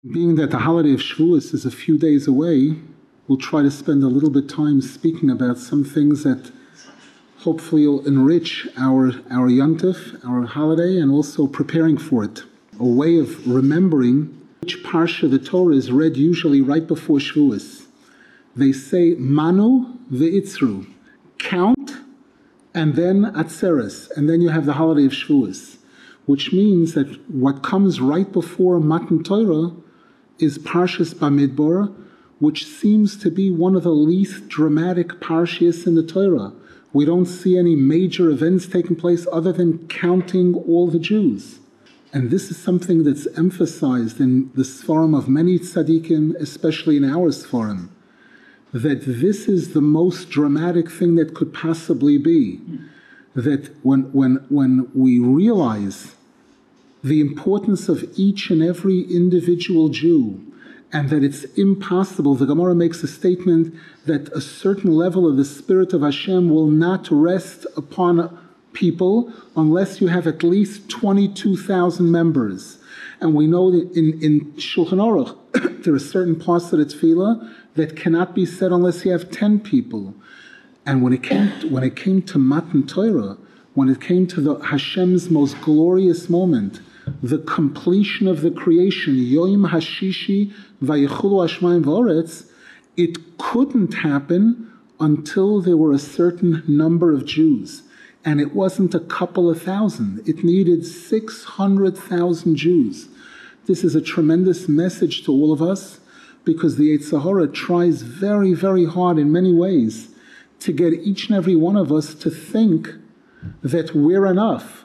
Being that the holiday of Shavuos is a few days away, we'll try to spend a little bit time speaking about some things that hopefully will enrich our Yontif, our holiday, and also preparing for it. A way of remembering which parsha the Torah is read usually right before Shavuos. They say Manu ve'itzru, count, and then Atzeres, and then you have the holiday of Shavuos, which means that what comes right before Matan Torah is Parshas Bamidbar, which seems to be one of the least dramatic parshas in the Torah. We don't see any major events taking place other than counting all the Jews. And this is something that's emphasized in the Sfarim of many tzaddikim, especially in our Sfarim, that this is the most dramatic thing that could possibly be. That when we realize the importance of each and every individual Jew, and that it's impossible. The Gemara makes a statement that a certain level of the Spirit of Hashem will not rest upon people unless you have at least 22,000 members. And we know that in Shulchan Aruch, there are certain parts of the Tefillah that cannot be said unless you have 10 people. And when it came to Matan Torah, when it came to the Hashem's most glorious moment, the completion of the creation, Yoim Hashishi Vayichulu Hashmayim V'Oretz, it couldn't happen until there were a certain number of Jews. And it wasn't a couple of thousand. It needed 600,000 Jews. This is a tremendous message to all of us, because the Yetzer Hara tries very, very hard in many ways to get each and every one of us to think that we're enough,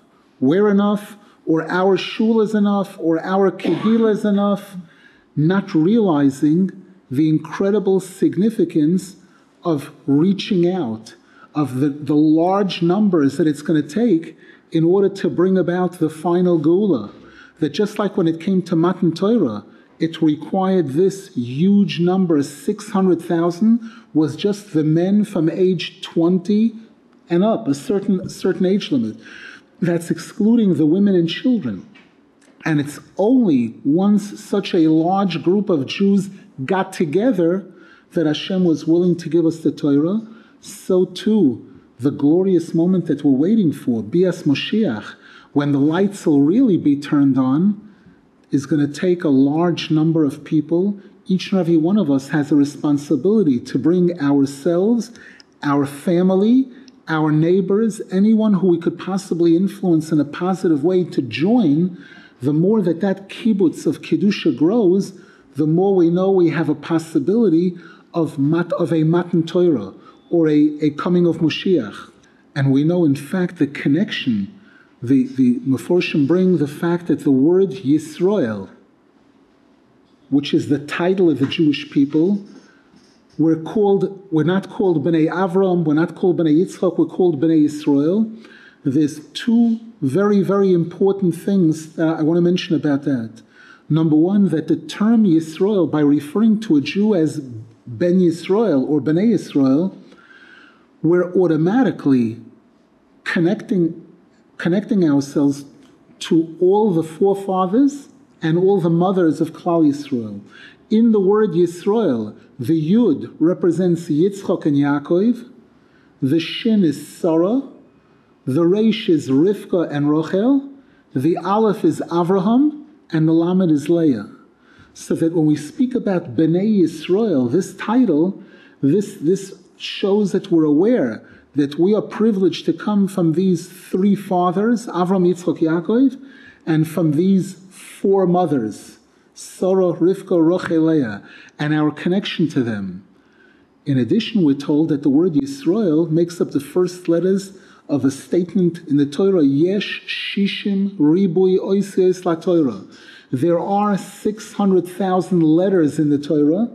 or our shul is enough, or our kehillah is enough, not realizing the incredible significance of reaching out, of the large numbers that it's going to take in order to bring about the final Geula. That just like when it came to Matan Torah, it required this huge number, 600,000, was just the men from age 20 and up, a certain age limit. That's excluding the women and children. And it's only once such a large group of Jews got together that Hashem was willing to give us the Torah. So too, the glorious moment that we're waiting for, Bias Moshiach, when the lights will really be turned on, is going to take a large number of people. Each and every one of us has a responsibility to bring ourselves, our family, our neighbors, anyone who we could possibly influence in a positive way to join. The more that kibbutz of Kedusha grows, the more we know we have a possibility of a Matan Torah, or a coming of Moshiach. And we know, in fact, the connection, the Meforshim bring the fact that the word Yisrael, which is the title of the Jewish people, we're not called Bnei Avram, we're not called Bnei Yitzchak, we're called Bnei Yisrael. There's two very, very important things that I want to mention about that. Number one, that the term Yisrael, by referring to a Jew as Ben Yisrael or Bnei Yisrael, we're automatically connecting ourselves to all the forefathers and all the mothers of Klal Yisrael. In the word Yisrael, the Yud represents Yitzchak and Yaakov, the Shin is Sarah, the Reish is Rivka and Rochel, the Aleph is Avraham, and the Lamed is Leah. So that when we speak about Bnei Yisrael, this title, this shows that we're aware that we are privileged to come from these three fathers, Avram, Yitzchak, Yaakov, and from these four mothers, Sarah, Rivka, Rochel, Leah, and our connection to them. In addition, we're told that the word Yisrael makes up the first letters of a statement in the Torah, Yesh Shishim Ribui Oisios La Torah. There are 600,000 letters in the Torah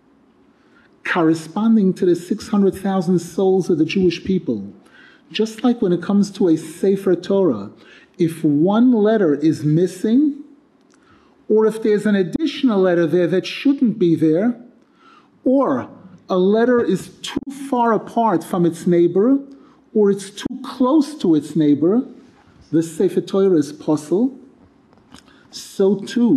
corresponding to the 600,000 souls of the Jewish people. Just like when it comes to a Sefer Torah, if one letter is missing, or if there's an additional letter there that shouldn't be there, or a letter is too far apart from its neighbor, or it's too close to its neighbor, the Sefer Torah is possible. So too,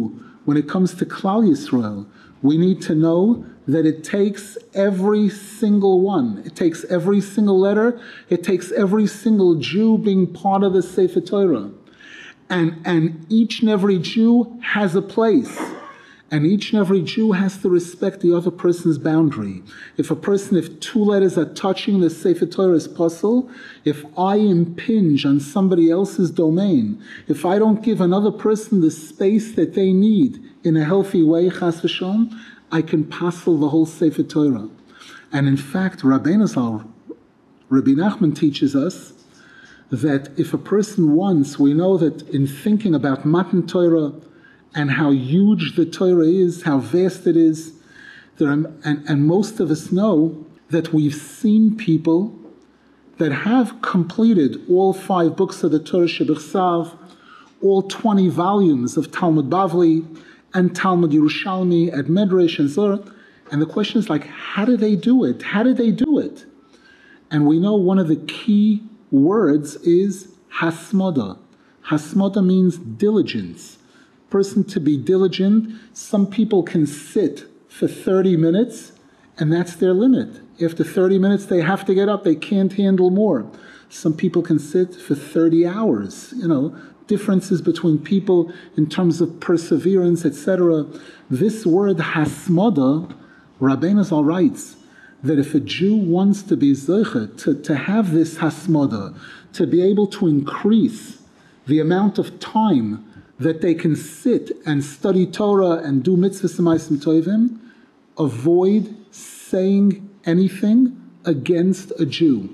when it comes to Klal Yisrael, we need to know that it takes every single one. It takes every single letter. It takes every single Jew being part of the Sefer Torah. And each and every Jew has a place. And each and every Jew has to respect the other person's boundary. If two letters are touching the Sefer Torah is possible, if I impinge on somebody else's domain, if I don't give another person the space that they need in a healthy way, chas v'shalom, I can passel the whole Sefer Torah. And in fact, Rabbi Nachman teaches us that if a person wants, we know that in thinking about Matan Torah, and how huge the Torah is, how vast it is. And most of us know that we've seen people that have completed all 5 books of the Torah Shebechsav, all 20 volumes of Talmud Bavli and Talmud Yerushalmi at Medrash and Zohar. And the question is how did they do it? How did they do it? And we know one of the key words is hasmoda. Hasmoda means diligence. Person to be diligent. Some people can sit for 30 minutes and that's their limit. After 30 minutes they have to get up, they can't handle more. Some people can sit for 30 hours. Differences between people in terms of perseverance, etc. This word hasmoda, Rabbeinu Zal writes that if a Jew wants to be zeicha, to have this hasmoda, to be able to increase the amount of time that they can sit and study Torah and do mitzvahs and ma'asim tovim, avoid saying anything against a Jew.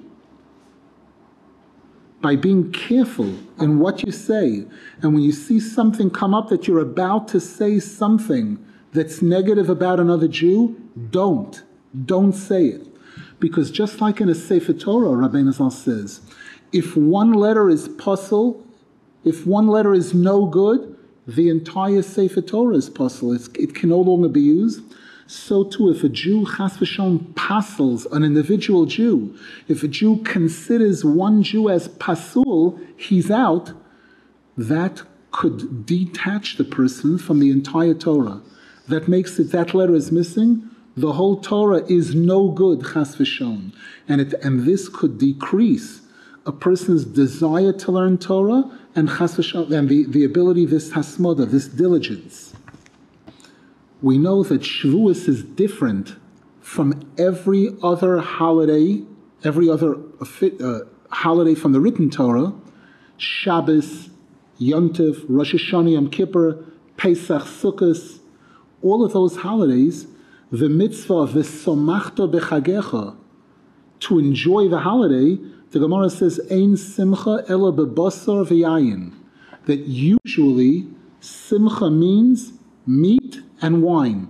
By being careful in what you say, and when you see something come up that you're about to say something that's negative about another Jew, don't say it. Because just like in a Sefer Torah, Rabbeinu Zal says, if one letter is puzzle, if one letter is no good, the entire Sefer Torah is puzzle. It can no longer be used. So too, if a Jew, chas v'shalom, puzzles an individual Jew, if a Jew considers one Jew as pasul, he's out, that could detach the person from the entire Torah. That makes it, that letter is missing, the whole Torah is no good, chas v'shalom. And this could decrease a person's desire to learn Torah and chas v'shalom, and the ability, this hasmoda, this diligence. We know that Shavuos is different from every other holiday, holiday from the written Torah, Shabbos, Yom Tov, Rosh Hashanah, Yom Kippur, Pesach, Sukkot, all of those holidays, the mitzvah of v'somachta b'chagecha, to enjoy the holiday, the Gemara says, Ein simcha ela bebasar v'yayin, that usually simcha means meat and wine.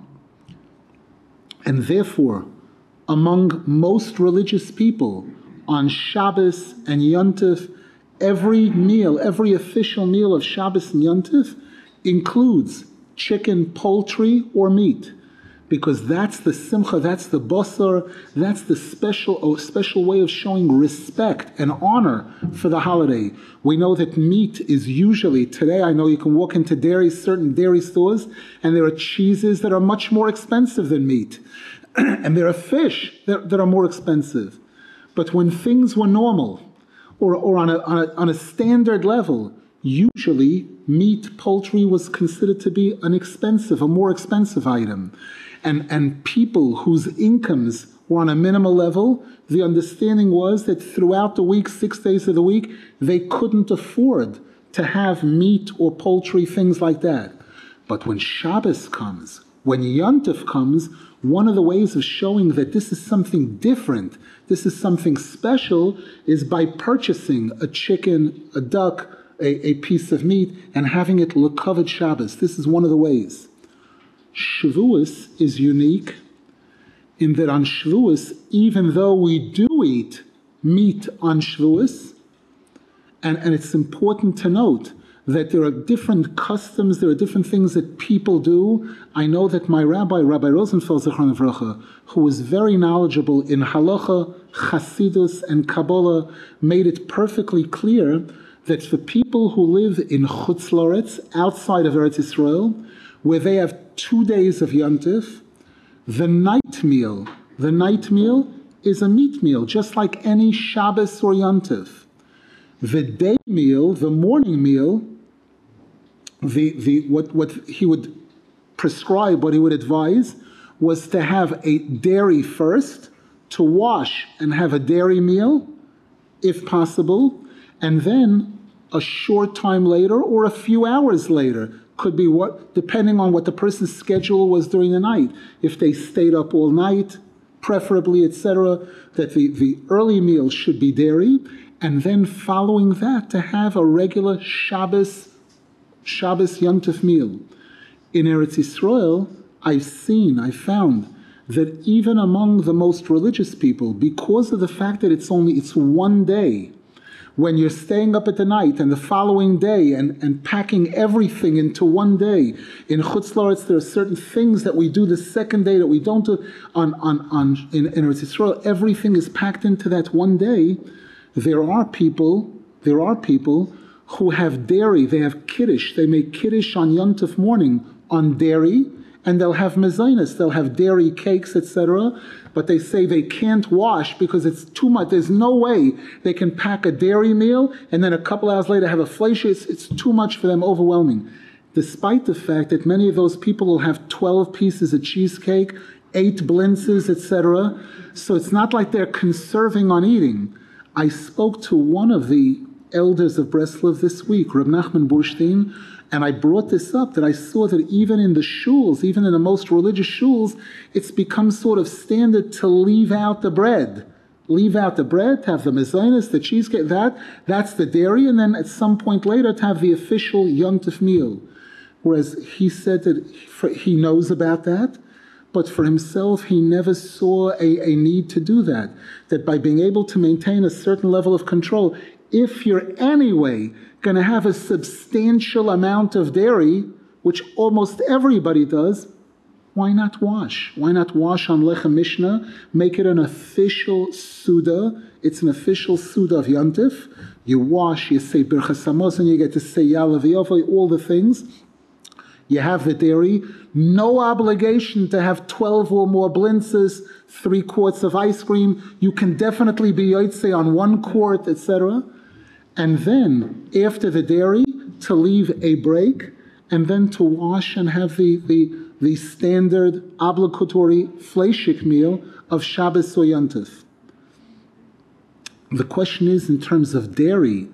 And therefore, among most religious people, on Shabbos and Yom Tov, every meal, every official meal of Shabbos and Yom Tov includes chicken, poultry, or meat. Because that's the simcha, that's the basar, that's the special way of showing respect and honor for the holiday. We know that meat is usually, today I know you can walk into certain dairy stores, and there are cheeses that are much more expensive than meat. And there are fish that are more expensive. But when things were normal, or on a standard level, usually meat, poultry was considered to be a more expensive item. And people whose incomes were on a minimal level, the understanding was that throughout the week, 6 days of the week, they couldn't afford to have meat or poultry, things like that. But when Shabbos comes, when Yom Tov comes, one of the ways of showing that this is something different, this is something special, is by purchasing a chicken, a duck, a piece of meat, and having it l'kavod Shabbos. This is one of the ways. Shavuos is unique in that on Shavuos, even though we do eat meat on Shavuos, and it's important to note that there are different customs, there are different things that people do. I know that my Rabbi Rosenfeld, Zichron Livracha, who was very knowledgeable in halacha, chasidus, and Kabbalah, made it perfectly clear that for people who live in Chutz La'aretz, outside of Eretz Yisrael, where they have 2 days of Yontif. The night meal is a meat meal, just like any Shabbos or Yontif. The day meal, the morning meal, what he would prescribe, what he would advise, was to have a dairy first, to wash and have a dairy meal, if possible, and then a short time later or a few hours later, could be depending on what the person's schedule was during the night. If they stayed up all night, preferably, etc., that the early meal should be dairy, and then following that to have a regular Shabbos Yontif meal. In Eretz Yisrael, I found that even among the most religious people, because of the fact that it's 1 day, when you're staying up at the night and the following day and packing everything into 1 day. In Chutz La'aretz, there are certain things that we do the second day that we don't do in Eretz Yisrael. Everything is packed into that 1 day. There are people who have dairy. They have kiddush. They make kiddush on Yontif morning on dairy, and they'll have mezainis, they'll have dairy cakes, etc. But they say they can't wash because it's too much. There's no way they can pack a dairy meal and then a couple hours later have a fleisch. It's too much for them, overwhelming. Despite the fact that many of those people will have 12 pieces of cheesecake, 8 blintzes, etc. So it's not like they're conserving on eating. I spoke to one of the elders of Breslov this week, Reb Nachman Burstein, and I brought this up, that I saw that even in the shuls, even in the most religious shuls, it's become sort of standard to leave out the bread. Leave out the bread, to have the mezainis, the cheesecake, that's the dairy, and then at some point later to have the official Yontif meal. Whereas he said that he knows about that, but for himself he never saw a need to do that. That by being able to maintain a certain level of control, if you're anyway going to have a substantial amount of dairy, which almost everybody does, why not wash? Why not wash on Lechem Mishnah? Make it an official Suda. It's an official Suda of Yontif. You wash, you say Birchas Hamazon, you get to say Ya'aleh V'Yofei, all the things. You have the dairy. No obligation to have 12 or more blintzes, 3 quarts of ice cream. You can definitely be Yotzei on 1 quart, etc. And then, after the dairy, to leave a break, and then to wash and have the standard obligatory fleishik meal of Shabbos or Yontif. The question is, in terms of dairy,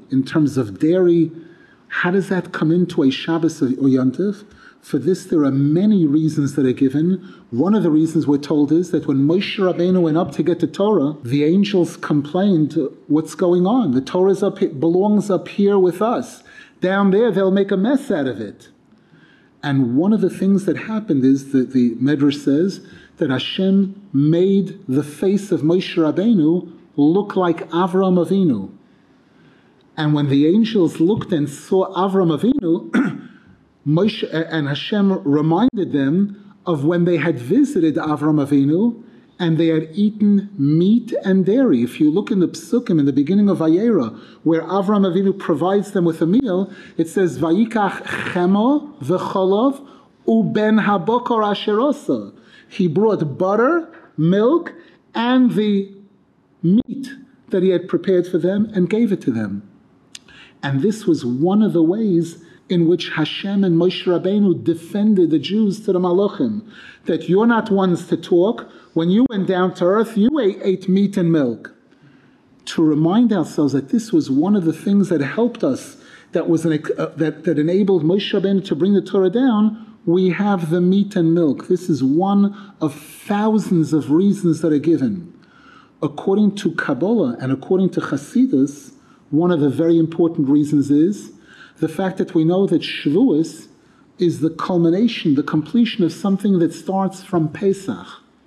how does that come into a Shabbos or Yontif? For this, there are many reasons that are given. One of the reasons we're told is that when Moshe Rabbeinu went up to get the Torah, the angels complained, what's going on? The Torah belongs up here with us. Down there, they'll make a mess out of it. And one of the things that happened is that the Medrash says that Hashem made the face of Moshe Rabbeinu look like Avram Avinu. And when the angels looked and saw Avram Avinu, Moshe and Hashem reminded them of when they had visited Avram Avinu and they had eaten meat and dairy. If you look in the Psukim in the beginning of Vayera, where Avram Avinu provides them with a meal, it says, Vayikach chemo v'cholov uben habokor asher osa. He brought butter, milk, and the meat that he had prepared for them and gave it to them. And this was one of the ways in which Hashem and Moshe Rabbeinu defended the Jews to the Malachim, that you're not ones to talk. When you went down to earth, you ate meat and milk. To remind ourselves that this was one of the things that helped us, that enabled Moshe Rabbeinu to bring the Torah down, we have the meat and milk. This is one of thousands of reasons that are given. According to Kabbalah and according to Chassidus, one of the very important reasons is the fact that we know that Shavuos is the culmination, the completion of something that starts from Pesach.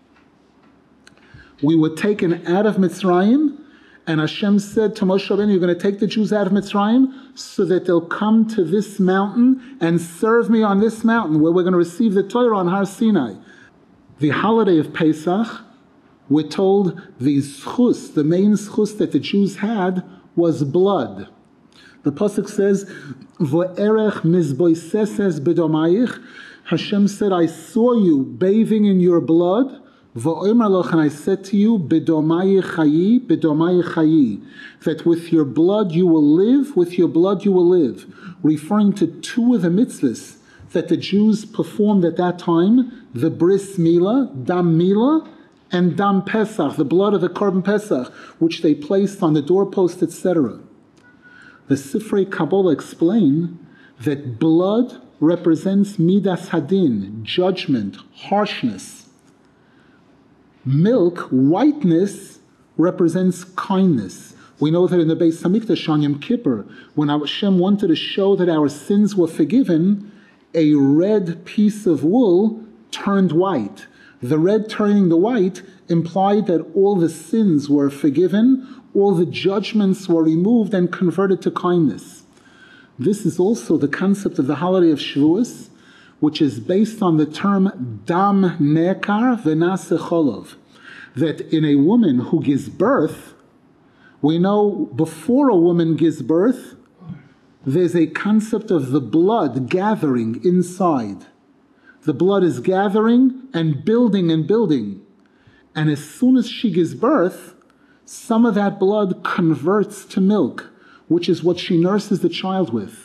We were taken out of Mitzrayim, and Hashem said to Moshe Rabbeinu, you're going to take the Jews out of Mitzrayim so that they'll come to this mountain and serve me on this mountain where we're going to receive the Torah on Har Sinai. The holiday of Pesach, we're told the zchus, the main zchus that the Jews had was blood. The pasuk says, "V'erech mizboiseses b'domayich." Hashem said, I saw you bathing in your blood, and I said to you, Bedomayi chayi, that with your blood you will live, with your blood you will live, referring to two of the mitzvahs that the Jews performed at that time, the bris milah, dam milah, and dam pesach, the blood of the korban pesach, which they placed on the doorpost, etc. The Sifrei Kabbalah explain that blood represents midas hadin, judgment, harshness. Milk, whiteness, represents kindness. We know that in the Beis Hamikdash on Yom Kippur, when Hashem wanted to show that our sins were forgiven, a red piece of wool turned white. The red turning the white implied that all the sins were forgiven, all the judgments were removed and converted to kindness. This is also the concept of the holiday of Shavuos, which is based on the term dam nekar v'naseh cholov, that in a woman who gives birth, we know before a woman gives birth, there's a concept of the blood gathering inside. The blood is gathering and building and building. And as soon as she gives birth, some of that blood converts to milk, which is what she nurses the child with.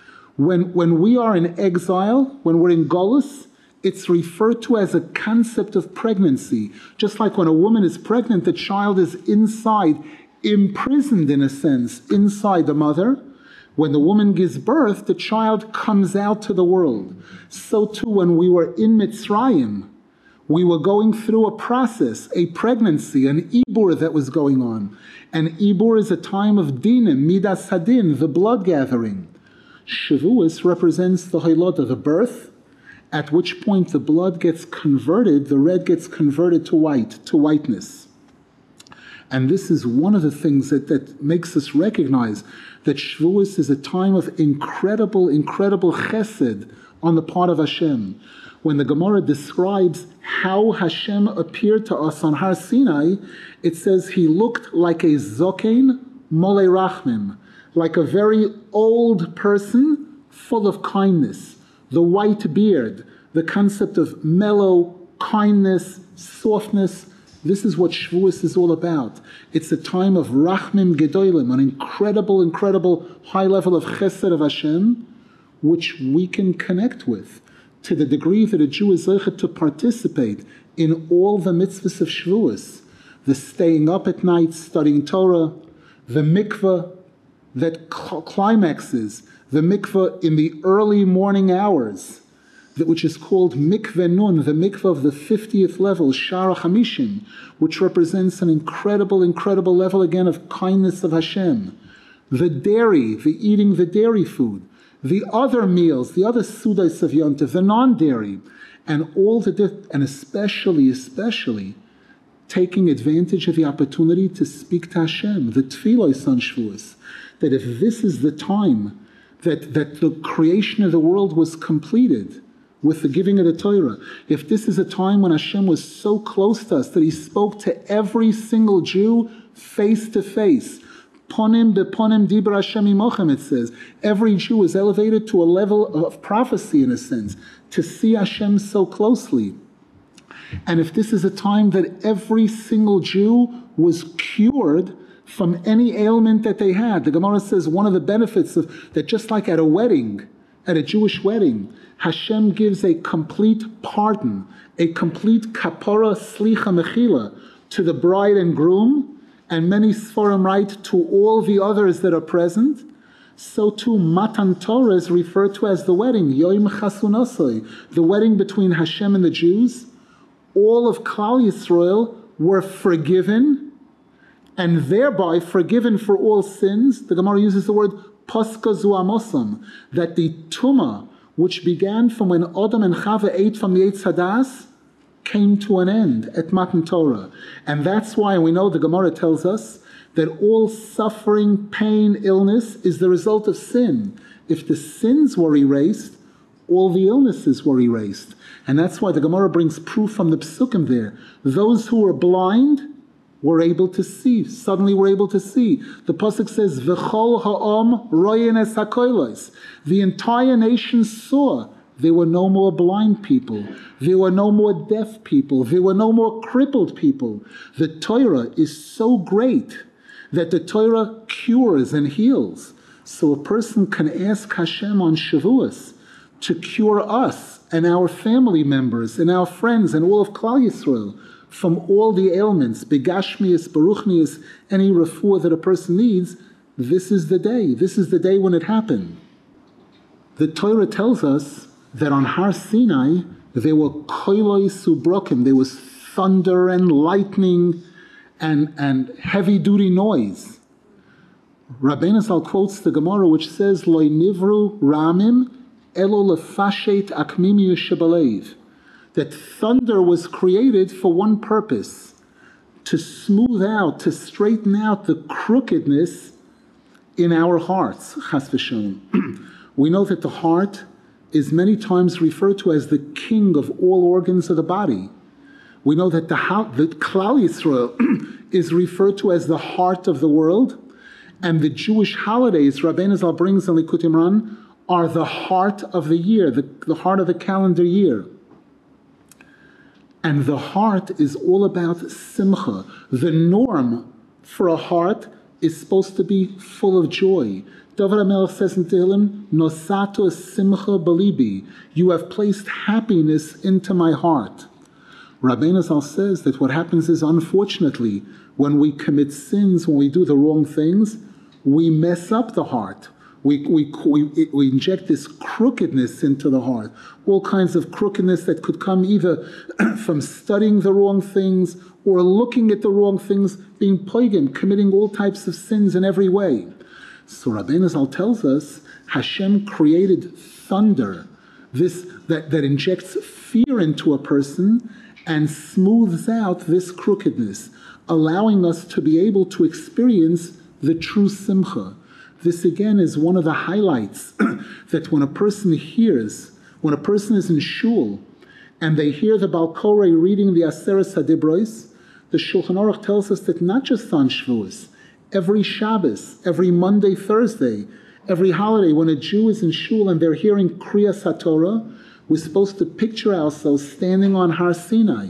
When we are in exile, when we're in Golus, it's referred to as a concept of pregnancy. Just like when a woman is pregnant, the child is inside, imprisoned in a sense, inside the mother. When the woman gives birth, the child comes out to the world. So too, when we were in Mitzrayim, we were going through a process, a pregnancy, an ibur that was going on. And ibur is a time of dinim, midas hadin, the blood gathering. Shavuos represents the Hailotah, the birth, at which point the blood gets converted, the red gets converted to white, to whiteness. And this is one of the things that makes us recognize that Shavuos is a time of incredible chesed on the part of Hashem. When the Gemara describes how Hashem appeared to us on Har Sinai, it says he looked like a zokein molei rachmim, like a very old person full of kindness. The white beard, the concept of mellow, kindness, softness. This is what Shavuos is all about. It's a time of rachmim gedolim, an incredible high level of chesed of Hashem, which we can connect with to the degree that a Jew is zeichet to participate in all the mitzvahs of Shavuos. The staying up at night, studying Torah, the mikveh that climaxes, the mikveh in the early morning hours, which is called mikveh nun, the mikveh of the 50th level, Shara Chamishim, which represents an incredible level again of kindness of Hashem. The dairy, the eating the dairy food, the other meals, the other sudas of Yom Tov, the non-dairy, and all and especially taking advantage of the opportunity to speak to Hashem, the tefillah on Shavuos, that if this is the time that the creation of the world was completed with the giving of the Torah, if this is a time when Hashem was so close to us that he spoke to every single Jew face to face, ponim beponim dibra Hashem imochem, it says, every Jew is elevated to a level of prophecy in a sense, to see Hashem so closely. And if this is a time that every single Jew was cured from any ailment that they had, the Gemara says one of the benefits of that, just like at a wedding, at a Jewish wedding, Hashem gives a complete pardon, a complete kapara slicha mechila to the bride and groom, and many Sforim write to all the others that are present. So too Matan Torah is referred to as the wedding, Yoim Chasunasoi, the wedding between Hashem and the Jews. All of Klal Yisrael were forgiven, and thereby forgiven for all sins. The Gemara uses the word Paska Zu Amosam, that the Tumah, which began from when Adam and Chava ate from the Eitz Hadas, came to an end at Matan Torah. And that's why we know the Gemara tells us that all suffering, pain, illness is the result of sin. If the sins were erased, all the illnesses were erased. And that's why the Gemara brings proof from the Psukim there. Those who were blind were able to see, suddenly were able to see. The Pasuk says, V'chol ha'om royen es hakolos. The entire nation saw There were no more blind people. There were no more deaf people. There were no more crippled people. The Torah is so great that the Torah cures and heals. So a person can ask Hashem on Shavuos to cure us and our family members and our friends and all of Klal Yisrael from all the ailments, begashmius, baruchnius, any refuah that a person needs. This is the day. This is the day when it happened. The Torah tells us that on Har Sinai there were koiloi subrokim, there was thunder and lightning and heavy-duty noise. Rabbeinu Zal quotes the Gemara which says, Loi nivru ramim elo lefashet akmim yushabalev, that thunder was created for one purpose, to smooth out, to straighten out the crookedness in our hearts, chas v'shalom. We know that the heart is many times referred to as the king of all organs of the body. We know that the Klal Yisrael is referred to as the heart of the world, and the Jewish holidays, Rabbeinu Zal brings in Likutei Moharan, are the heart of the year, the heart of the calendar year. And the heart is all about simcha. The norm for a heart is supposed to be full of joy. David HaMelech says in Tehillim, Nosato simcha balibi, you have placed happiness into my heart. Rabbeinu Zal says that what happens is, unfortunately, when we commit sins, when we do the wrong things, we mess up the heart. We inject this crookedness into the heart. All kinds of crookedness that could come either from studying the wrong things or looking at the wrong things, being plagued, committing all types of sins in every way. So Rabbeinu Zal tells us Hashem created thunder, that injects fear into a person and smooths out this crookedness, allowing us to be able to experience the true simcha. This again is one of the highlights that when a person hears, when a person is in shul and they hear the Baal Koreh reading the Aseres HaDibros, the Shulchan Aruch tells us that not just on Shavuos, every Shabbos, every Monday, Thursday, every holiday, when a Jew is in shul and they're hearing Kriyas HaTorah, we're supposed to picture ourselves standing on Har Sinai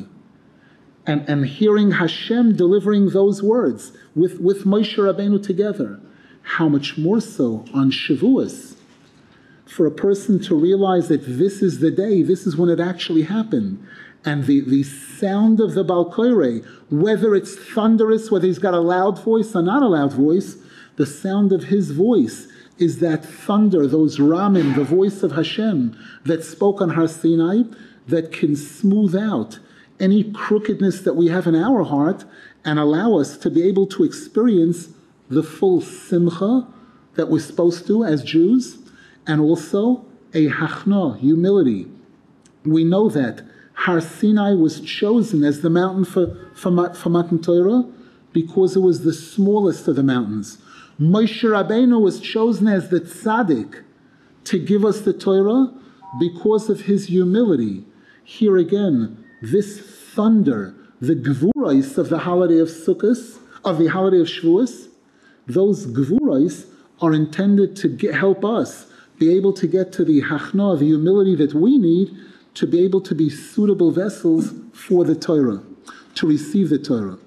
and hearing Hashem delivering those words with Moshe Rabbeinu together. How much more so on Shavuos, for a person to realize that this is the day, this is when it actually happened. And the sound of the Baal Koreh, whether it's thunderous, whether he's got a loud voice or not a loud voice, the sound of his voice is that thunder, those ramim, the voice of Hashem that spoke on Har Sinai, that can smooth out any crookedness that we have in our heart and allow us to be able to experience the full simcha that we're supposed to as Jews, and also a hachna, humility. We know that Har Sinai was chosen as the mountain for Matan Torah because it was the smallest of the mountains. Moshe Rabbeinu was chosen as the tzaddik to give us the Torah because of his humility. Here again, this thunder, the gvurais of the holiday of Sukkot, of the holiday of Shavuos, those gvurais are intended to help us be able to get to the hachna, the humility that we need to be able to be suitable vessels for the Torah, to receive the Torah.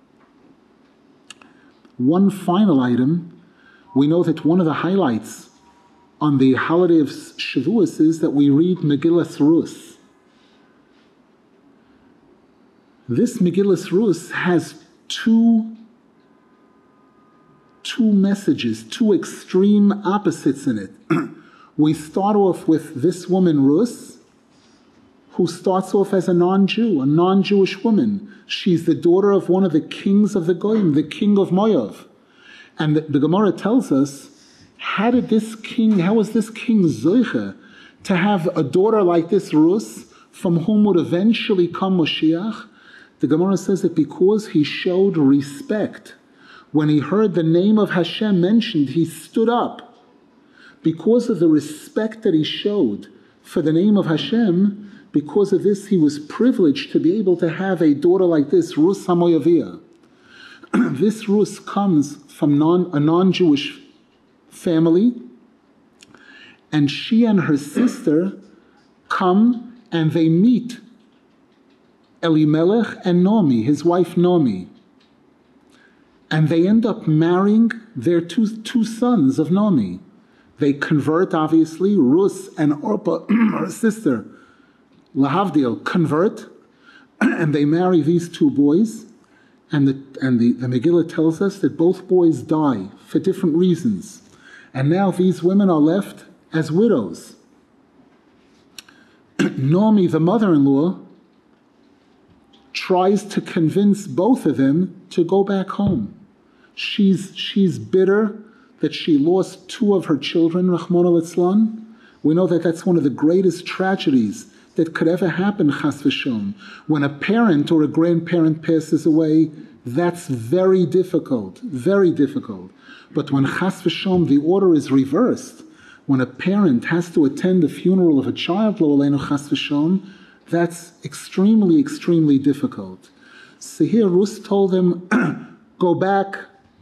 One final item, we know that one of the highlights on the holiday of Shavuos is that we read Megillas Rus. This Megillas Rus has two messages, two extreme opposites in it. We start off with this woman, Rus, who starts off as a non-Jew, a non-Jewish woman. She's the daughter of one of the kings of the Goyim, the king of Moav. And the Gemara tells us, how was this king Zoiche to have a daughter like this Rus, from whom would eventually come Moshiach? The Gemara says that because he showed respect. When he heard the name of Hashem mentioned, he stood up. Because of the respect that he showed for the name of Hashem, because of this, he was privileged to be able to have a daughter like this, Rus HaMoaviyah. This Rus comes from a non-Jewish family, and she and her sister come and they meet Elimelech and Naomi, his wife Naomi. And they end up marrying their two sons of Naomi. They convert, obviously. Rus and Orpah, her sister, Lahavdil, convert, and they marry these two boys. And the Megillah tells us that both boys die for different reasons. And now these women are left as widows. Naomi, the mother-in-law, tries to convince both of them to go back home. She's bitter that she lost two of her children, Rahmana litzlan. We know that that's one of the greatest tragedies that could ever happen, chas v'shalom. When a parent or a grandparent passes away, that's very difficult, very difficult. But when chas v'shalom, the order is reversed, when a parent has to attend the funeral of a child, lo aleinu chas v'shalom, that's extremely, extremely difficult. So here Rus told them, go back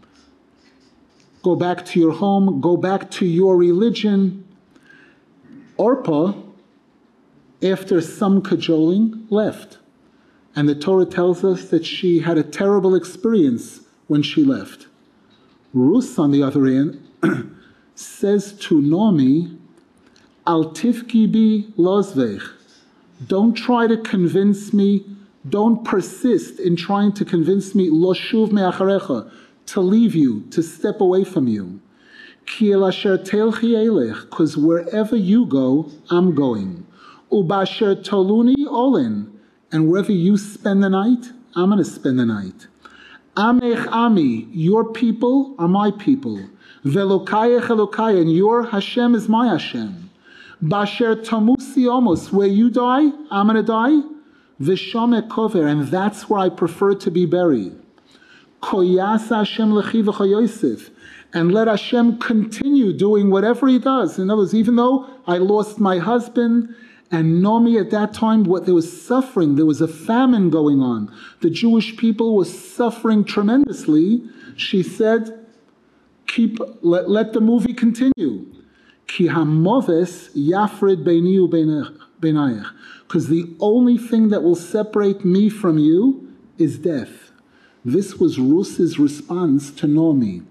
to your home, go back to your religion. Orpah, after some cajoling, left. And the Torah tells us that she had a terrible experience when she left. Rus, on the other hand, says to Naomi, Al tifki bi lozvech. Don't try to convince me, don't persist in trying to convince me, lo shuv me'acharecha, to leave you, to step away from you. Ki el asher telchi elech, because wherever you go, I'm going. Ubasher toluni olin, and wherever you spend the night, I'm going to spend the night. Amech ami, your people are my people. Velokayech elokai, and your Hashem is my Hashem. Basher tamusi omos, where you die, I'm going to die. V'shome kover, and that's where I prefer to be buried. Koyasa Hashem lechi v'choyosef, and let Hashem continue doing whatever He does. In other words, even though I lost my husband, and Naomi at that time, there was suffering, there was a famine going on. The Jewish people were suffering tremendously. She said, let the movie continue. Ki hamoves yafrid beini u'beinayich, because the only thing that will separate me from you is death. This was Rus's response to Naomi.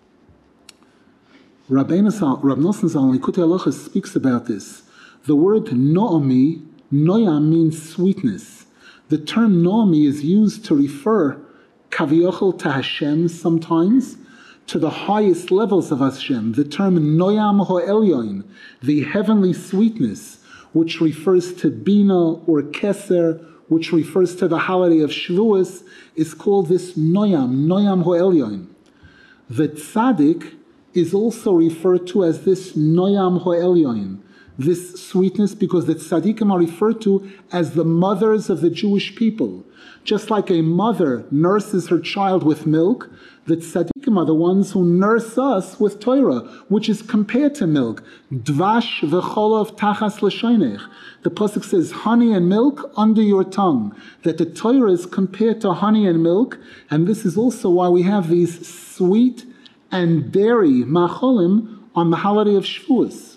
Rab Nosson Zal in Likutei Halacha speaks about this. The word Naomi, Noyam, means sweetness. The term Naomi is used to refer Kaviochel to Hashem sometimes, to the highest levels of Hashem. The term Noyam Ho'elyon, the heavenly sweetness, which refers to Bina or Keser, which refers to the holiday of Shavuos, is called this Noyam Ho'elyon. The Tzaddik is also referred to as this Noyam Ho'elyon, this sweetness, because the tzaddikim are referred to as the mothers of the Jewish people. Just like a mother nurses her child with milk, the tzaddikim are the ones who nurse us with Torah, which is compared to milk. Dvash v'cholov tachas l'shoinech. The pasuk says, honey and milk under your tongue. That the Torah is compared to honey and milk, and this is also why we have these sweet and dairy macholim on the holiday of Shavuos.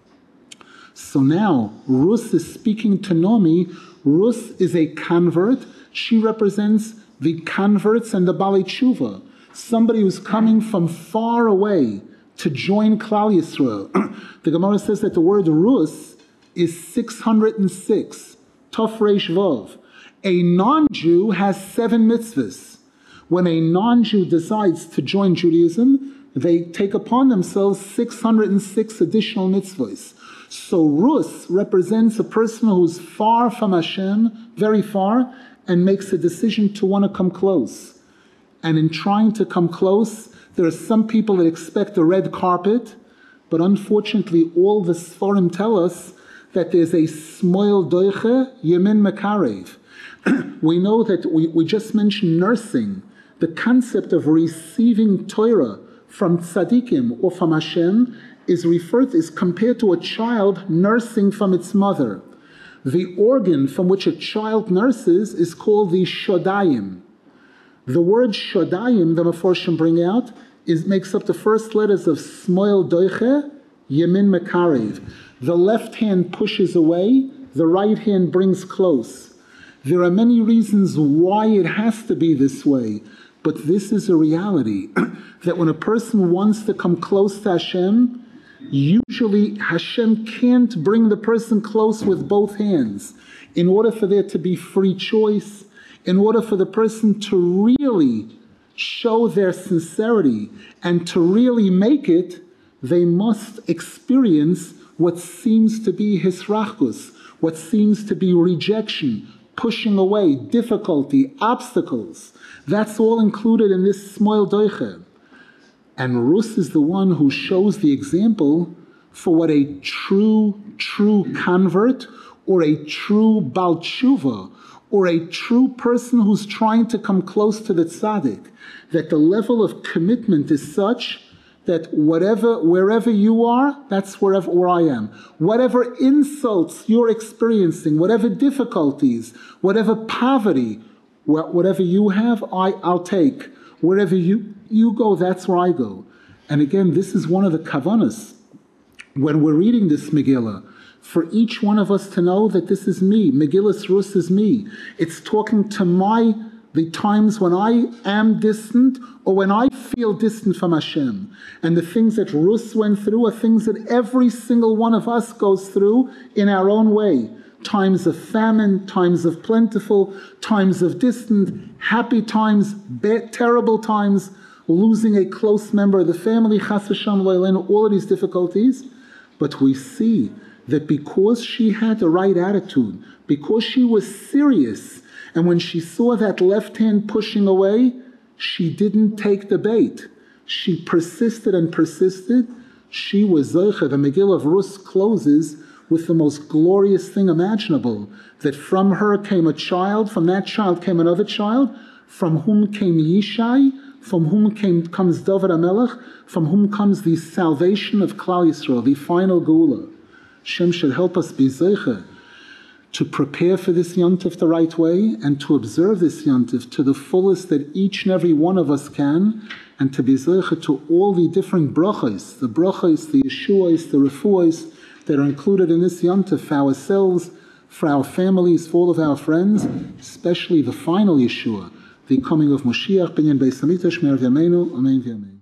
So now, Rus is speaking to Naomi. Rus is a convert. She represents the converts and the Balei Tshuva. Somebody who's coming from far away to join Klal Yisrael. The Gemara says that the word Rus is 606. Tov Reish Vav. A non-Jew has 7 mitzvahs. When a non-Jew decides to join Judaism, they take upon themselves 606 additional mitzvahs. So Rus represents a person who's far from Hashem, very far, and makes a decision to want to come close. And in trying to come close, there are some people that expect a red carpet, but unfortunately all the Sforim tell us that there's a smoil doiche yemin mekarev. We know that we just mentioned nursing, the concept of receiving Torah from tzaddikim or from Hashem is compared to a child nursing from its mother. The organ from which a child nurses is called the shodayim. The word shodayim, the Meforshim bring out, makes up the first letters of smoil doiche, yemin mekarev. The left hand pushes away, the right hand brings close. There are many reasons why it has to be this way, but this is a reality that when a person wants to come close to Hashem, usually Hashem can't bring the person close with both hands. In order for there to be free choice, in order for the person to really show their sincerity and to really make it, they must experience what seems to be hisrachkus, what seems to be rejection, pushing away, difficulty, obstacles. That's all included in this Smoil Doiche. And Rus is the one who shows the example for what a true convert or a true Baal Tshuva or a true person who's trying to come close to the tzaddik, that the level of commitment is such that wherever you are, that's where I am. Whatever insults you're experiencing, whatever difficulties, whatever poverty, whatever you have, I'll take. Wherever you go, that's where I go. And again, this is one of the kavanas. When we're reading this Megillah, for each one of us to know that this is me. Megillas Rus is me. It's talking to the times when I am distant or when I feel distant from Hashem. And the things that Rus went through are things that every single one of us goes through in our own way. Times of famine, times of plentiful, times of distant, happy times, terrible times, losing a close member of the family, chas v'shalom, all of these difficulties. But we see that because she had the right attitude, because she was serious, and when she saw that left hand pushing away, she didn't take the bait. She persisted and persisted. She was Zoche. The Megillah of Rus closes with the most glorious thing imaginable, that from her came a child, from that child came another child, from whom came Yishai, from whom comes David HaMelech, from whom comes the salvation of Klal Yisrael, the final Geula. Hashem should help us be Zoche to prepare for this Yontif the right way and to observe this Yontif to the fullest that each and every one of us can, and to be Zoche to all the different brachos, the Yeshuos, the refuos that are included in this Yontif for ourselves, for our families, for all of our friends, especially the final Yeshua, the coming of Moshiach, Binyan Beis Hamikdash, Me'er V'yameinu, Amen V'yameinu.